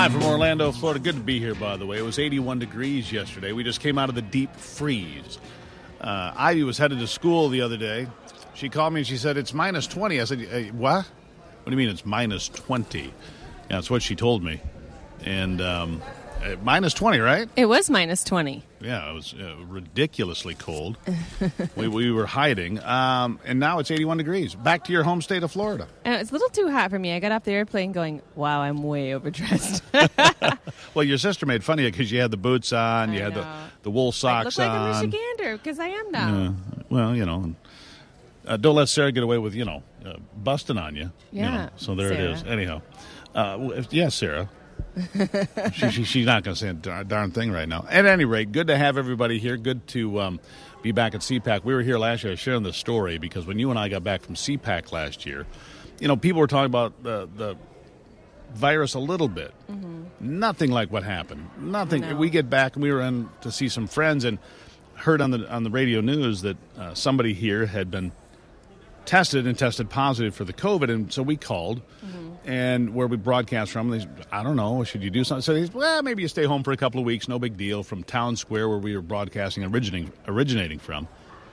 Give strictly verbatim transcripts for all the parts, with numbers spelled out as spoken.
Live from Orlando, Florida. Good to be here, by the way. It was eighty-one degrees yesterday. We just came out of the deep freeze. Uh, Ivy was headed to school the other day. She called me and she said, it's minus twenty. I said, hey, what? What do you mean it's minus twenty? Yeah, that's what she told me. And um, uh, minus twenty, right? It was minus twenty. Yeah, it was uh, ridiculously cold. we, we were hiding. Um, and now it's eighty-one degrees. Back to your home state of Florida. And it's a little too hot for me. I got off the airplane going, wow, I'm way overdressed. Well, your sister made fun of you because you had the boots on, I you had know. the, the wool socks I look on. like a Michigander because I am now. Uh, well, you know, uh, don't let Sarah get away with, you know, uh, busting on you. Yeah, You know, so there Sarah. it is. Anyhow. Uh, well, if- yes, Sarah. she, she, she's not going to say a darn, darn thing right now. At any rate, good to have everybody here. Good to um, be back at C PAC. We were here last year. I was sharing the story because when you and I got back from C PAC last year, you know, people were talking about the, the virus a little bit. Mm-hmm. Nothing like what happened. Nothing. No. We get back and we were in to see some friends and heard on the on the radio news that uh, somebody here had been tested and tested positive for the COVID, and so we called, Mm-hmm. and where we broadcast from, they said, I don't know, should you do something? So they said, well, maybe you stay home for a couple of weeks, no big deal, from Town Square where we were broadcasting, originating, originating from.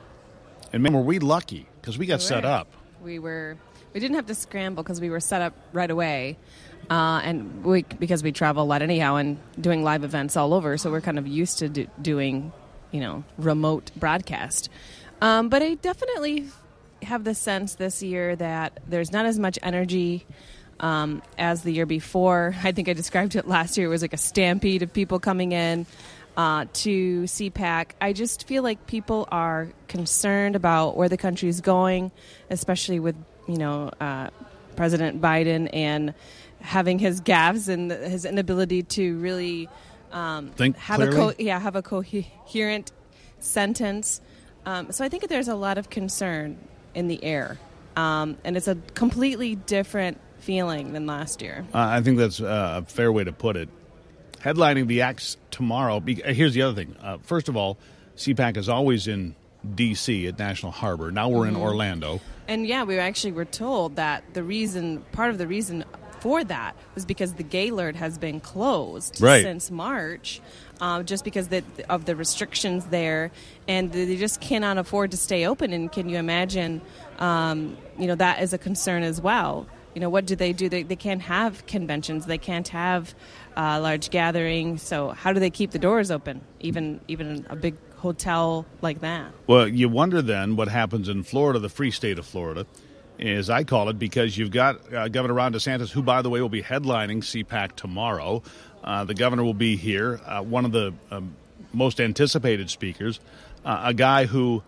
And man, were we lucky, because we got We set were. up. We were. We didn't have to scramble because we were set up right away, uh, and we because we travel a lot anyhow and doing live events all over, so we're kind of used to do, doing, you know, remote broadcast. Um, but I definitely have the sense this year that there's not as much energy um, as the year before. I think I described it last year. It was like a stampede of people coming in uh, to C PAC. I just feel like people are concerned about where the country is going, especially with, you know, uh, President Biden and having his gaffes and his inability to really um, Think have a clearly? co- yeah have a coherent sentence. Um, so I think there's a lot of concern in the air, um, and it's a completely different feeling than last year. Uh, I think that's uh, a fair way to put it. Headlining the acts tomorrow, be- here's the other thing. Uh, first of all, C PAC is always in D C at National Harbor. Now we're in Orlando. And yeah, we actually were told that the reason, part of the reason for that was because the Gaylord has been closed Right. since March, uh, just because the, of the restrictions there, and they just cannot afford to stay open. And can you imagine, um, you know, that is a concern as well. You know, what do they do? They, they can't have conventions. They can't have uh, large gatherings. So how do they keep the doors open, even even a big hotel like that? Well, you wonder then what happens in Florida, the free state of Florida, as I call it, because you've got uh, Governor Ron DeSantis, who, by the way, will be headlining C PAC tomorrow. Uh, the governor will be here, uh, one of the um, most anticipated speakers, uh, a guy who,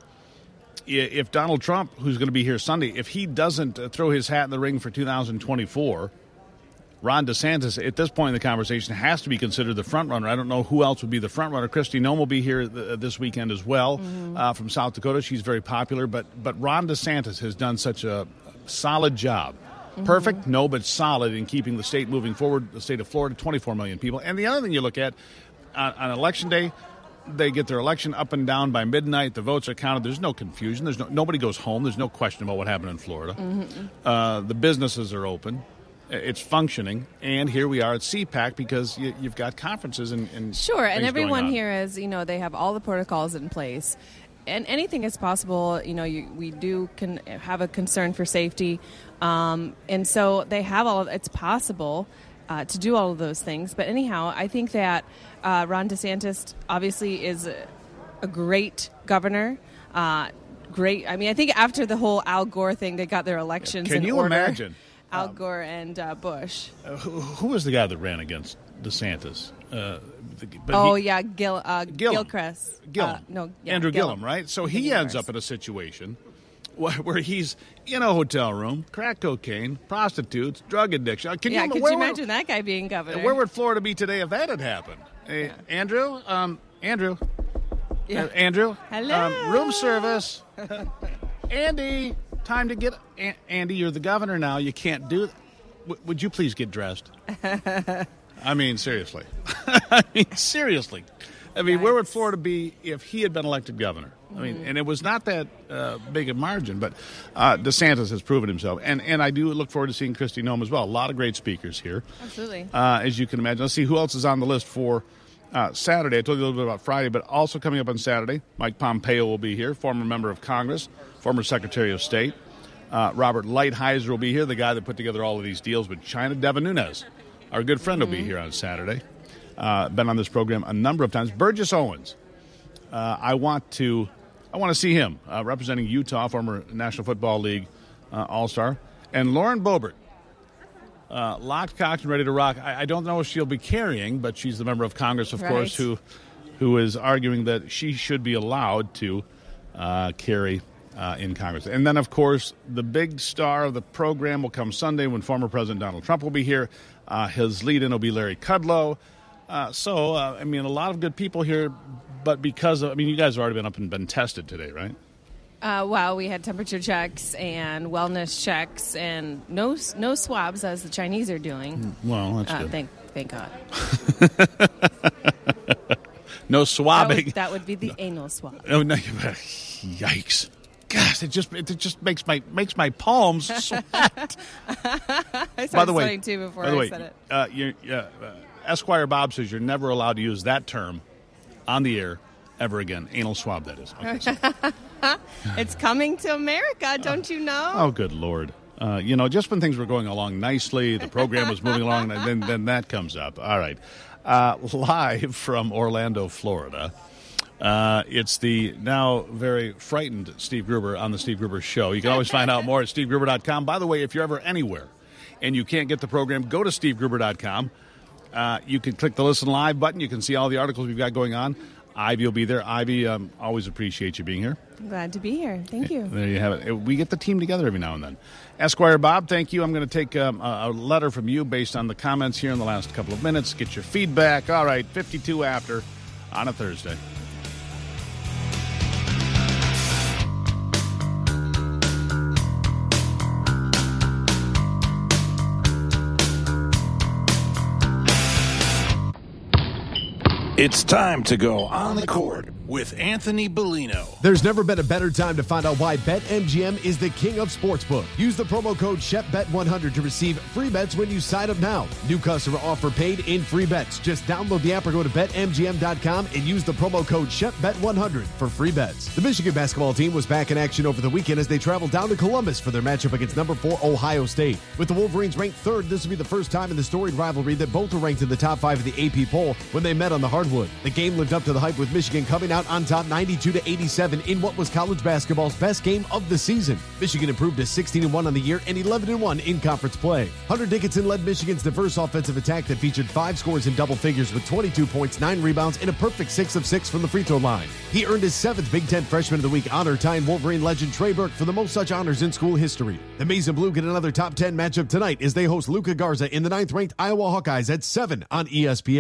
i- if Donald Trump, who's going to be here Sunday, if he doesn't uh, throw his hat in the ring for two thousand twenty-four, Ron DeSantis, at this point in the conversation, has to be considered the front runner. I don't know who else would be the front runner. Kristi Noem will be here th- this weekend as well, Mm-hmm. uh, from South Dakota. She's very popular, but but Ron DeSantis has done such a solid job. Mm-hmm. Perfect? No, but solid in keeping the state moving forward. The state of Florida, twenty-four million people. And the other thing you look at, on, on election day, they get their election up and down by midnight. The votes are counted. There's no confusion. There's no nobody goes home. There's no question about what happened in Florida. Mm-hmm. Uh, the businesses are open. It's functioning, and here we are at C PAC because you, you've got conferences and, and Sure, and things everyone going on. here is, you know, they have all the protocols in place, and anything is possible. You know, you, we do can have a concern for safety, um, and so they have all of it's possible uh, to do all of those things. But anyhow, I think that uh, Ron DeSantis obviously is a, a great governor. Uh, great. I mean, I think after the whole Al Gore thing, they got their elections Can in you order. imagine? Al Gore and uh, Bush. Uh, who, who was the guy that ran against DeSantis? Uh, the, but Oh he- yeah, Gil uh, Gillum. Gilchrist. Gillum. Uh, no, yeah, Andrew Gillum, Gillum. right? So I think he it ends was. up in a situation where, where he's in a hotel room, crack cocaine, prostitutes, drug addiction. Can Yeah, you, could where you would- imagine that guy being governor? Where would Florida be today if that had happened? Hey, Andrew, um, Andrew, Yeah. Uh, Andrew, Hello. Um, room service. Andy, time to get. A- Andy, you're the governor now. You can't do. W- would you please get dressed? I mean, seriously. I mean, seriously. I mean, Yikes. where would Florida be if he had been elected governor? I mean, mm-hmm. and it was not that uh, big a margin, but uh, DeSantis has proven himself. And and I do look forward to seeing Kristi Noem as well. A lot of great speakers here. Absolutely. Uh, as you can imagine. Let's see who else is on the list for uh, Saturday. I told you a little bit about Friday, but also coming up on Saturday, Mike Pompeo will be here, former member of Congress, former Secretary of State. Uh, Robert Lighthizer will be here, the guy that put together all of these deals with China. Devin Nunes, our good friend, mm-hmm. will be here on Saturday. Uh, been on this program a number of times. Burgess Owens. Uh, I want to I want to see him uh, representing Utah, former National Football League uh, All-Star. And Lauren Boebert, uh, locked, cocked, and ready to rock. I, I don't know if she'll be carrying, but she's the member of Congress, of right. course, who who is arguing that she should be allowed to uh, carry uh, in Congress. And then, of course, the big star of the program will come Sunday when former President Donald Trump will be here. Uh, his lead-in will be Larry Kudlow. Uh, so, uh, I mean, a lot of good people here, but because of, I mean, you guys have already been up and been tested today, right? Uh, well, we had temperature checks and wellness checks and no no swabs as the Chinese are doing. Well, that's uh, good. Thank, thank God. No swabbing. That would, that would be the no. anal swab. Oh, no. Yikes. Gosh, it just it just makes my makes my palms sweat. I started by the way, sweating too before by the I way, said it. Uh, you're, uh, uh, Esquire Bob says you're never allowed to use that term on the air ever again. Anal swab, that is. Okay, so. It's coming to America, don't you know? Oh, good Lord. Uh, you know, just when things were going along nicely, the program was moving along, and then, then that comes up. All right. Uh, live from Orlando, Florida, uh, it's the now very frightened Steve Gruber on the Steve Gruber Show. You can always find out more at steve gruber dot com. By the way, if you're ever anywhere and you can't get the program, go to steve gruber dot com. Uh, you can click the Listen Live button. You can see all the articles we've got going on. Ivy will be there. Ivy, um, always appreciate you being here. Glad to be here. Thank you. There you have it. We get the team together every now and then. Esquire Bob, thank you. I'm going to take um, a, a letter from you based on the comments here in the last couple of minutes. Get your feedback. All right, fifty-two after on a Thursday. It's time to go on the court with Anthony Bellino. There's never been a better time to find out why BetMGM is the king of sportsbook. Use the promo code S H E P Bet one hundred to receive free bets when you sign up now. New customer offer paid in free bets. Just download the app or go to bet M G M dot com and use the promo code S H E P Bet one hundred for free bets. The Michigan basketball team was back in action over the weekend as they traveled down to Columbus for their matchup against number four Ohio State. With the Wolverines ranked third, this will be the first time in the storied rivalry that both are ranked in the top five of the A P poll when they met on the hardwood. The game lived up to the hype with Michigan coming out on top ninety-two to eighty-seven in what was college basketball's best game of the season. Michigan improved to sixteen and one on the year and eleven and one in conference play. Hunter Dickinson led Michigan's diverse offensive attack that featured five scores in double figures with twenty-two points, nine rebounds, and a perfect six of six from the free throw line. He earned his seventh Big Ten Freshman of the Week honor, tying Wolverine legend Trey Burke for the most such honors in school history. The Maize and Blue get another top ten matchup tonight as they host Luka Garza in the ninth-ranked Iowa Hawkeyes at seven on E S P N.